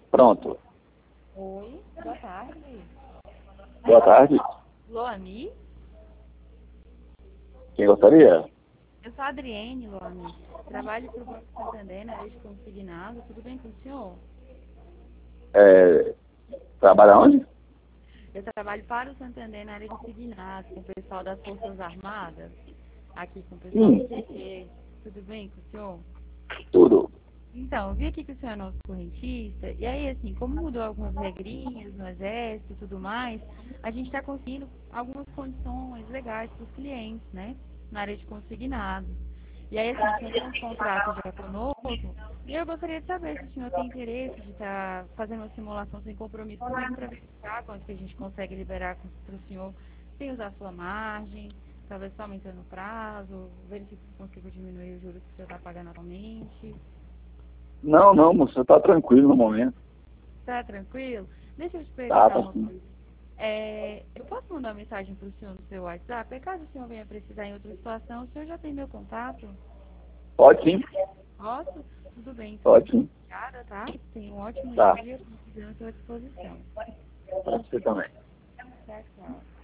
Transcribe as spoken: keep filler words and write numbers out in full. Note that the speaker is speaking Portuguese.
Pronto. Oi, boa tarde. Boa tarde. Loami? Quem gostaria? Eu sou a Adriene, Loami. Trabalho para o Banco Santander na área de consignado. Tudo bem com o senhor? É, trabalha onde? Eu trabalho para o Santander na área de consignado, com o pessoal das Forças Armadas, aqui com o pessoal do Sim, C T. Tudo bem com o senhor? tudo. Então, eu vi aqui que o senhor é nosso correntista, e aí, assim, como mudou algumas regrinhas no Exército e tudo mais, a gente está conseguindo algumas condições legais para os clientes, né, na área de consignado. E aí, assim, o senhor tem um contrato já conosco, e eu gostaria de saber se o senhor tem interesse de estar fazendo uma simulação sem compromisso comigo para verificar quanto que a gente consegue liberar para o senhor sem usar a sua margem, talvez só aumentando o prazo, verificar se consigo diminuir os juros que o senhor está pagando atualmente. Não, não, moço, tá tranquilo no momento. Tá tranquilo? Deixa eu te Tá, perguntar tá uma sim. coisa. É, eu posso mandar uma mensagem para o senhor no seu WhatsApp? É caso o senhor venha precisar em outra situação, o senhor já tem meu contato? Pode sim, Posso? Tudo bem, então. pode Muito sim. obrigada, tá? Tenha um ótimo Tá, dia. Precisando à sua disposição. pra você também. Tchau, tchau.